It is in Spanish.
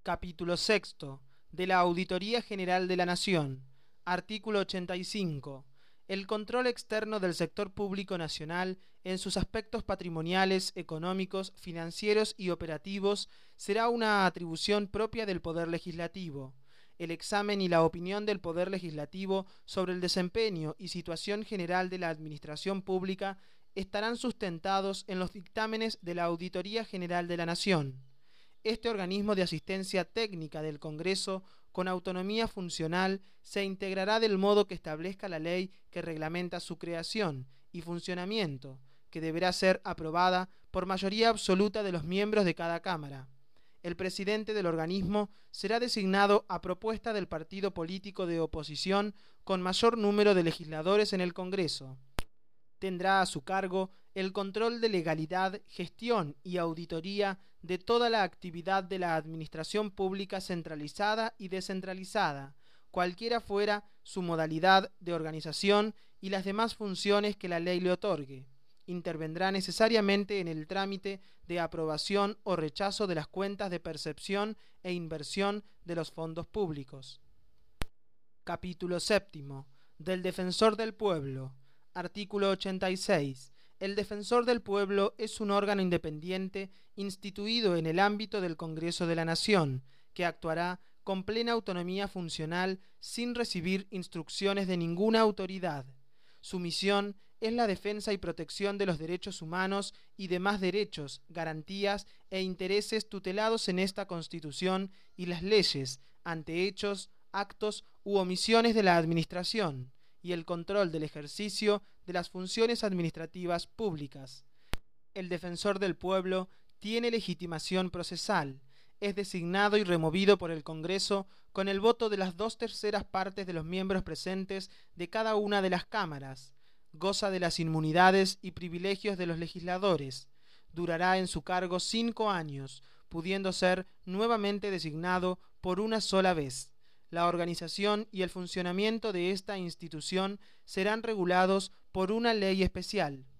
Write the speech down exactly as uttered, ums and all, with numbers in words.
Capítulo sexto de la Auditoría General de la Nación. Artículo ochenta y cinco. El control externo del sector público nacional en sus aspectos patrimoniales, económicos, financieros y operativos será una atribución propia del Poder Legislativo. El examen y la opinión del Poder Legislativo sobre el desempeño y situación general de la administración pública estarán sustentados en los dictámenes de la Auditoría General de la Nación. Este organismo de asistencia técnica del Congreso, con autonomía funcional, se integrará del modo que establezca la ley que reglamenta su creación y funcionamiento, que deberá ser aprobada por mayoría absoluta de los miembros de cada Cámara. El presidente del organismo será designado a propuesta del partido político de oposición con mayor número de legisladores en el Congreso. Tendrá a su cargo el control de legalidad, gestión y auditoría de toda la actividad de la administración pública centralizada y descentralizada, cualquiera fuera su modalidad de organización y las demás funciones que la ley le otorgue. Intervendrá necesariamente en el trámite de aprobación o rechazo de las cuentas de percepción e inversión de los fondos públicos. Capítulo séptimo del Defensor del Pueblo. Artículo ochenta y seis. El Defensor del Pueblo es un órgano independiente instituido en el ámbito del Congreso de la Nación, que actuará con plena autonomía funcional sin recibir instrucciones de ninguna autoridad. Su misión es la defensa y protección de los derechos humanos y demás derechos, garantías e intereses tutelados en esta Constitución y las leyes ante hechos, actos u omisiones de la Administración, y el control del ejercicio de las funciones administrativas públicas. El Defensor del Pueblo tiene legitimación procesal, es designado y removido por el Congreso con el voto de las dos terceras partes de los miembros presentes de cada una de las cámaras, goza de las inmunidades y privilegios de los legisladores, durará en su cargo cinco años, pudiendo ser nuevamente designado por una sola vez. La organización y el funcionamiento de esta institución serán regulados por una ley especial.